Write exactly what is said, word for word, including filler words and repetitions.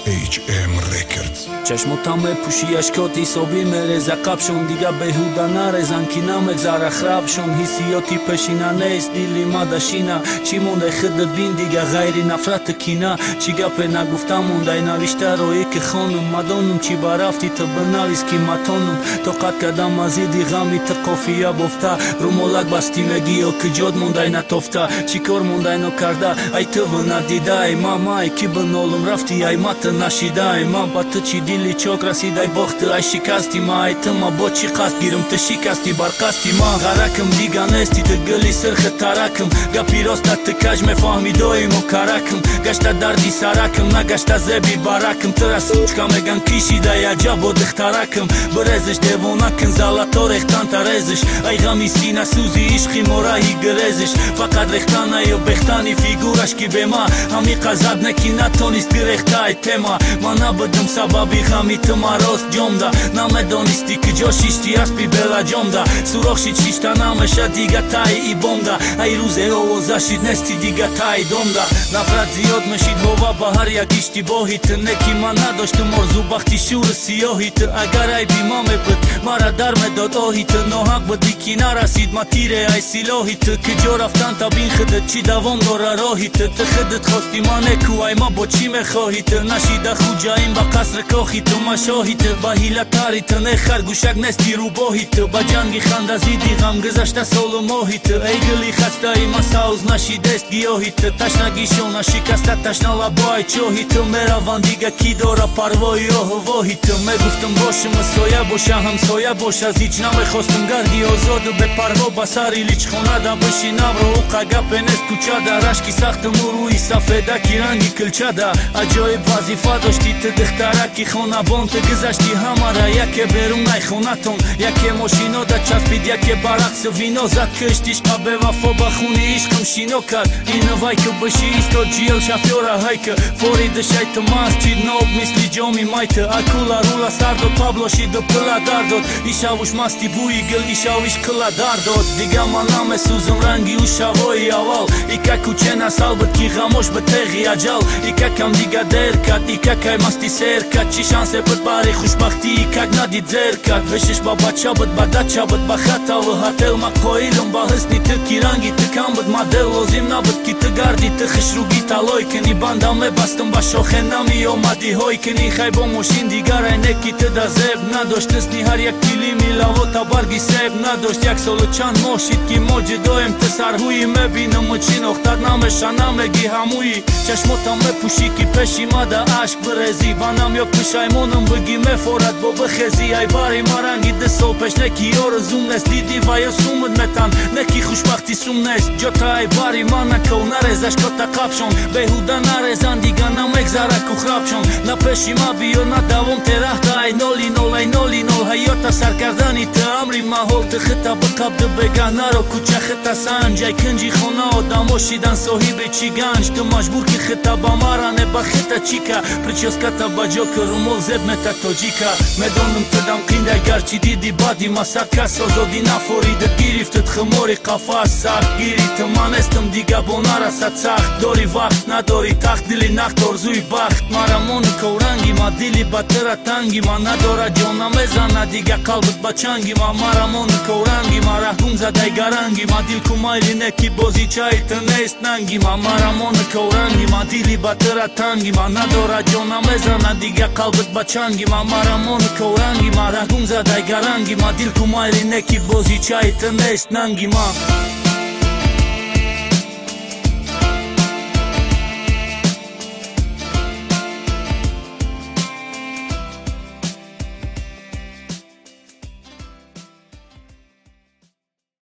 H M Records چشماتم پوشی اشکاتی صابی مرزا قبشون دیگه بهودا نرزن کی نمک زره خرابشون حسیاتی پشینا نیست دیلی ما داشینا چی مونده خدت بین دیگه غیری نفرت کینا چی گپه نگفتم مونده نوشته روی که خانم مدانم چی برافتی تو بنویس کی متانم تو قد کدم مزیدی غمی تو قافیه بفته رو مولک بستی مگی و که جاد مونده نتفته چی کار مونده نو کرده ای تو ندیده ای ماما ای کی بنالم رفتی ای مت نشیده ای ما با تو چی دیلی چوک رسید ای بخت ای شکستی ما ای تو ما با چی قصد گیرم تو شکستی برقستی ما غرکم دیگه نیستی تو گلی سرخ ترکم گپی راست تو کج مفهمی دویم و کرکم گشته دردی سرکم نگشته زبی برکم تو رسوچکم اگن کشیده ی عجب و دخترکم برزش دیوانکن زلطا ریختن ترزش ای غمی سینه سوزی عشقی مرایی گرزش فقط ریختن یا بختانی فیگورش کی به ما همی قذب نکی نتونیست گرخته ای تما ما نبودم سببی غمی تو ما راست جمده نمیدانستی که جا شیشتی اسبی بلا جمده سوراخ شید شیشتا نمشه دیگه تای ای بمده ای روزه آوازه شید نستی دیگه تای دمده نفرت زیاد مشید هوا به هر یک اشتباهیت نکی من نداشتم مرزو بختی شور سیاهیت اگر ای بیمام بود مرا در مداد آهیت ناحق بودی کی نرسید ما تیره ای سلاحیت که جا رفتن تا بین خودت چی دوام داره راهیت تو خودت خواستی ما نکو ای ما با چی میخواهیت نشیده خوجاییم با قصر کاخیت و مشاهیت با حیلت تاریت نه خرگوشک نستی رو باهیت با جنگی خنده زیدی غم گذشته سال و ماهیت ای گلی خسته ای ما ساوز نشیده است گیاهیت تشنگی شونه شکسته تشنه لبای چاهیت میروان دیگه کی داره پروایی و هواهیت میگفتم باشم سایه باشه همسایه باشه از هیچ نمیخواستم گردی آزاد و به پروا بسری لیچ خونه دا بشینم رو قگپ نست کوچه دا رشکی سخت مروی سفیده کی رنگی کلچه دا عجایب وظیفه داشتی تو دخترکی خونه بان تو گذشتی همه را یکی بیرون نی خونه تون یکی ماشینا دا چسبید یکی برقص وینا زد کشتیش قبه وفا بخونی عشقم شینا کرد این وای که بشی ایستاد جیل شفیاره های که فورید شیط مسجد ناب مثلی جامی مایت اکولا رولا سرد و پابلو شید و پلا در داد ایشاوش مستی بوی گل ایشاوش کلا در داد دیگه من نام سوزم رنگی و شوای اول ایکا کوچه نسال بود کی خاموش به تغی اجل ایکا کم دیگه دیر کد ایکا که مستی سیر کد چی شانسه بود باری خوشبختی ایکا ندید زیر کد وشش با بچه بود با دچه بود با خطا و هتل ما قایلم با حسنی ترکی رنگی تکم بود ما دل لازم نبود کی تگردی تخش روگی تلای کنی بندم بستم با شاخه نمی آمدی های کنی خی با ماشین دیگر اینکی تدا زب نداشت نسنی هر یک کلی میلاو تا برگی سب نداشت یک سال چند ماشید که موج دایم تسرهوی مبینم و چی نختر نمشن نمگی هموی چشماتم پوشی که پشی مده عشق برزی بانم یک پشایمونم بگی مفورد با بخزی ای باری مرنگی ده سال پش نکی آرزوم نست دیدی و یا سومد متن نکی خوشبختی سوم نست جاتا ای باری من نکو نرزش کتا قبشون بهوده نرزن دیگه نمگذره که خرابشون نه پشی ما بیو نه دوام تره تا ای نولی نول ای نولی نول حیاتا سر کردنی تا امری محول تا خطا بقبد بگه نرو کوچه خطا سنج ای کنجی خونه آدم باشیدن صاحب چی گنج تو مجبور که خطا با مرانه با خطا چیکا پرچوز کتا با جوکر رومول زب متا توجیکا مدونم تدام قینده گرچی دیدی بادی مسد کس آزادی نفوریده گیریفتت خموری قفاس سخت گیری تو من استم دیگه با نرسد سخت داری وقت نداری تخت دلی نخت ارزوی بخت مرمون کورنگی ما دیلی بطره تنگی ما نداره جانم بزنه دیگه قلبت بچنگی ما مرمون کورنگی ما رحم زده گرنگی ما دیل کمایلی نکی بازی چای تو نیست ننگی ما مرمون کورنگی ما دیلی بطره تنگی ما نداره جانم بزنه دیگه قلبت بچنگی ما مرمون کورنگی ما رحم زده گرنگی ما دیل کمایلی نکی بازی چای تو نیست ننگی ما